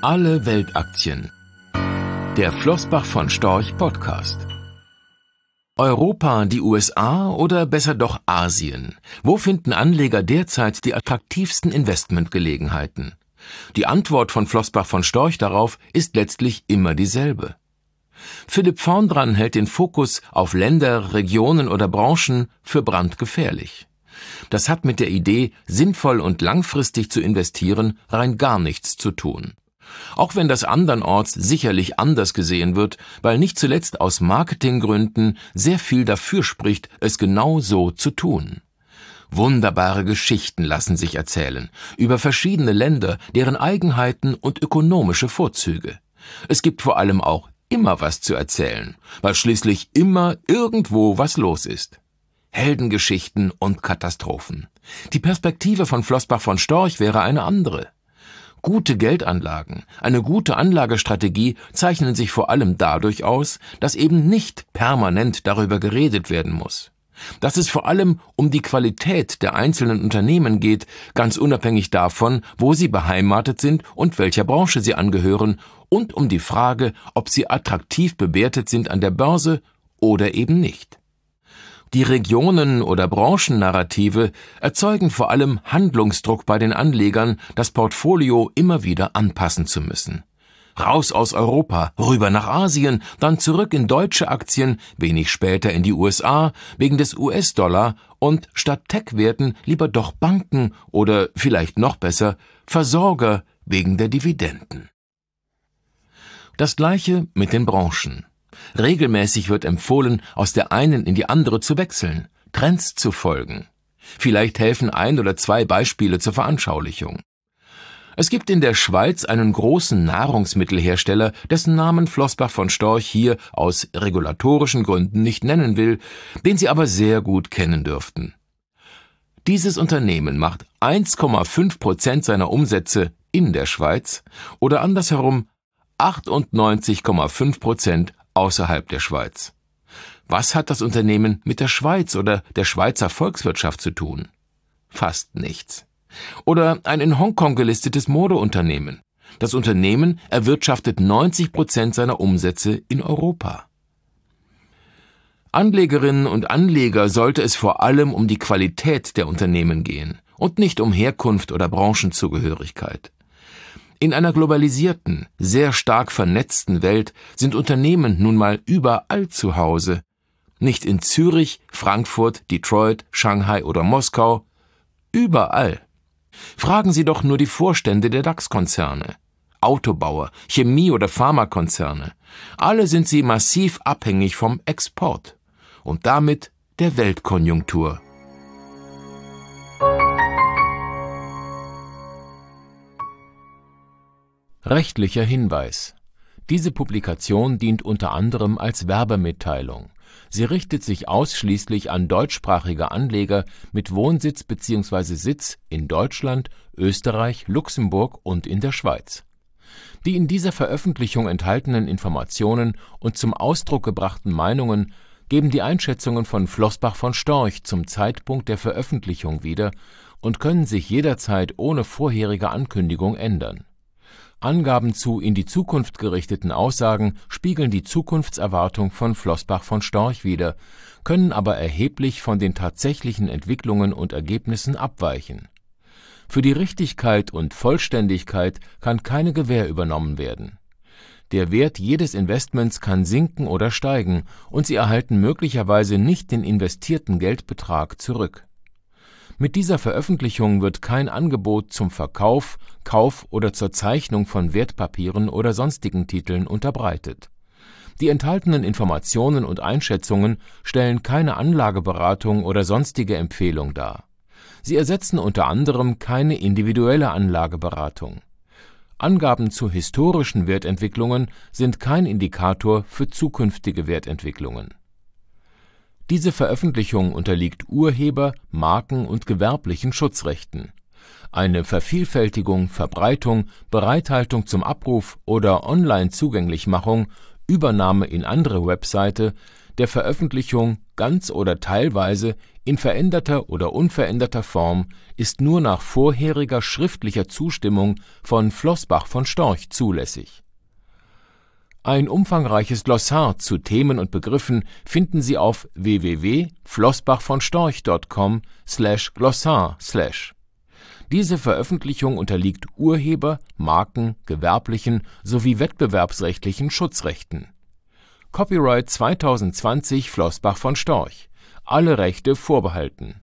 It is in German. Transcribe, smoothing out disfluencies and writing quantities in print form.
Alle Weltaktien. Der Flossbach von Storch Podcast. Europa, die USA oder besser doch Asien? Wo finden Anleger derzeit die attraktivsten Investmentgelegenheiten? Die Antwort von Flossbach von Storch darauf ist letztlich immer dieselbe. Philipp Vorndran hält den Fokus auf Länder, Regionen oder Branchen für brandgefährlich. Das hat mit der Idee, sinnvoll und langfristig zu investieren, rein gar nichts zu tun. Auch wenn das andernorts sicherlich anders gesehen wird, weil nicht zuletzt aus Marketinggründen sehr viel dafür spricht, es genau so zu tun. Wunderbare Geschichten lassen sich erzählen, über verschiedene Länder, deren Eigenheiten und ökonomische Vorzüge. Es gibt vor allem auch immer was zu erzählen, weil schließlich immer irgendwo was los ist. Heldengeschichten und Katastrophen. Die Perspektive von Flossbach von Storch wäre eine andere. Gute Geldanlagen, eine gute Anlagestrategie zeichnen sich vor allem dadurch aus, dass eben nicht permanent darüber geredet werden muss. Dass es vor allem um die Qualität der einzelnen Unternehmen geht, ganz unabhängig davon, wo sie beheimatet sind und welcher Branche sie angehören, und um die Frage, ob sie attraktiv bewertet sind an der Börse oder eben nicht. Die Regionen- oder Branchennarrative erzeugen vor allem Handlungsdruck bei den Anlegern, das Portfolio immer wieder anpassen zu müssen. Raus aus Europa, rüber nach Asien, dann zurück in deutsche Aktien, wenig später in die USA, wegen des US-Dollar und statt Tech-Werten lieber doch Banken oder vielleicht noch besser Versorger wegen der Dividenden. Das Gleiche mit den Branchen. Regelmäßig wird empfohlen, aus der einen in die andere zu wechseln, Trends zu folgen. Vielleicht helfen 1 oder 2 Beispiele zur Veranschaulichung. Es gibt in der Schweiz einen großen Nahrungsmittelhersteller, dessen Namen Flossbach von Storch hier aus regulatorischen Gründen nicht nennen will, den Sie aber sehr gut kennen dürften. Dieses Unternehmen macht 1,5% seiner Umsätze in der Schweiz oder andersherum 98,5% außerhalb der Schweiz. Was hat das Unternehmen mit der Schweiz oder der Schweizer Volkswirtschaft zu tun? Fast nichts. Oder ein in Hongkong gelistetes Modeunternehmen. Das Unternehmen erwirtschaftet 90% seiner Umsätze in Europa. Anlegerinnen und Anleger sollte es vor allem um die Qualität der Unternehmen gehen und nicht um Herkunft oder Branchenzugehörigkeit. In einer globalisierten, sehr stark vernetzten Welt sind Unternehmen nun mal überall zu Hause. Nicht in Zürich, Frankfurt, Detroit, Shanghai oder Moskau. Überall. Fragen Sie doch nur die Vorstände der DAX-Konzerne. Autobauer, Chemie- oder Pharmakonzerne. Alle sind sie massiv abhängig vom Export und damit der Weltkonjunktur. Rechtlicher Hinweis. Diese Publikation dient unter anderem als Werbemitteilung. Sie richtet sich ausschließlich an deutschsprachige Anleger mit Wohnsitz bzw. Sitz in Deutschland, Österreich, Luxemburg und in der Schweiz. Die in dieser Veröffentlichung enthaltenen Informationen und zum Ausdruck gebrachten Meinungen geben die Einschätzungen von Flossbach von Storch zum Zeitpunkt der Veröffentlichung wieder und können sich jederzeit ohne vorherige Ankündigung ändern. Angaben zu in die Zukunft gerichteten Aussagen spiegeln die Zukunftserwartung von Flossbach von Storch wider, können aber erheblich von den tatsächlichen Entwicklungen und Ergebnissen abweichen. Für die Richtigkeit und Vollständigkeit kann keine Gewähr übernommen werden. Der Wert jedes Investments kann sinken oder steigen und Sie erhalten möglicherweise nicht den investierten Geldbetrag zurück. Mit dieser Veröffentlichung wird kein Angebot zum Verkauf, Kauf oder zur Zeichnung von Wertpapieren oder sonstigen Titeln unterbreitet. Die enthaltenen Informationen und Einschätzungen stellen keine Anlageberatung oder sonstige Empfehlung dar. Sie ersetzen unter anderem keine individuelle Anlageberatung. Angaben zu historischen Wertentwicklungen sind kein Indikator für zukünftige Wertentwicklungen. Diese Veröffentlichung unterliegt Urheber-, Marken- und gewerblichen Schutzrechten. Eine Vervielfältigung, Verbreitung, Bereithaltung zum Abruf oder Online-Zugänglichmachung, Übernahme in andere Webseite, der Veröffentlichung ganz oder teilweise in veränderter oder unveränderter Form ist nur nach vorheriger schriftlicher Zustimmung von Flossbach von Storch zulässig. Ein umfangreiches Glossar zu Themen und Begriffen finden Sie auf www.flossbachvonstorch.com/Glossar/. Diese Veröffentlichung unterliegt Urheber-, Marken-, gewerblichen sowie wettbewerbsrechtlichen Schutzrechten. Copyright 2020 Flossbach von Storch. Alle Rechte vorbehalten